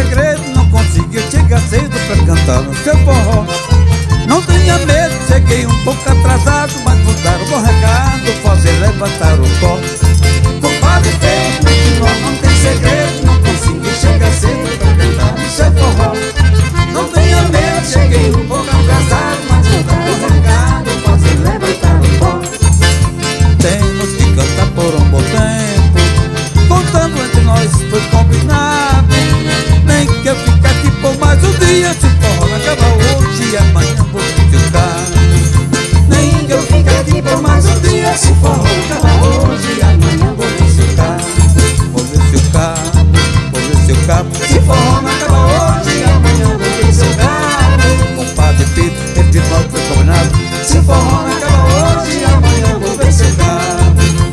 segredo, não consegui chegar cedo pra cantar no seu forró. Não tenha medo, cheguei um pouco atrasado, mas vou dar um bom recado, fazer levantar o pó. Compadre Pedro, que nós não tem segredo, não consegui chegar cedo pra cantar no seu forró. Não tenha medo, cheguei um pouco atrasado, mas vou dar um bom recado, fazer levantar o pó. Temos que cantar por um bom tempo, contando entre nós foi combinado. Nem que eu fique aqui por mais um dia, se o forró não acaba hoje e amanhã vou ficar. Nem que eu fique aqui por mais um dia, se o forró não acaba hoje e amanhã vou ficar. Vou ver seu cabo, vou ver seu cabo. Se o forró não acaba hoje e amanhã vou ver seu cabo. Compadre Pedro, entre nós foi combinado. Se o forró não acaba hoje e amanhã vou ver seu cabo.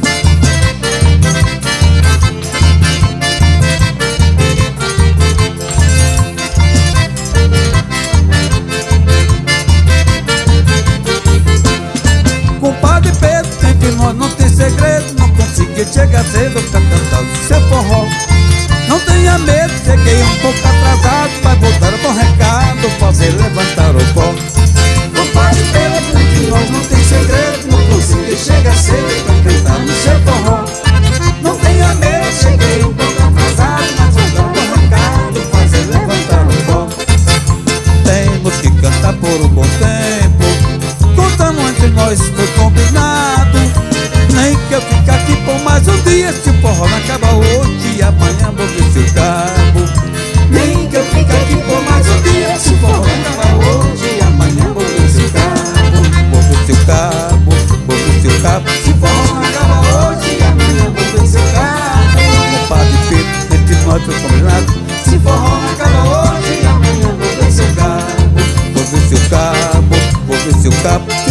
Compadre Pedro, entre nós não tem segredo, não consegui chegar cedo pra cantar o seu forró. Não tenha medo, cheguei um pouco atrasado, vai voltar um bom recado, fazer levantar o pó. Compadre Pedro, entre nós não tem segredo, não consegui chegar cedo pra cantar no seu forró. Não tenha medo, cheguei um pouco atrasado, mas voltar um bom recado, fazer levantar o pó. Temos que cantar por um bom tempo, contamos entre nós foi combinado. Nem que eu fique aqui por mais um dia, se o forró não acaba hoje e amanhã vou ver seu cabo. Nem que eu fique aqui por mais um dia, se o forró não acaba hoje e amanhã vou ver seu cabo. Vou ver seu cabo, vou ver seu cabo. Se o forró não acaba hoje e amanhã vou ver seu cabo. Compadre Pedro, entre nós foi combinado. Se o forró não acaba hoje e amanhã vou ver seu cabo. Vou ver seu cabo, vou ver seu cabo.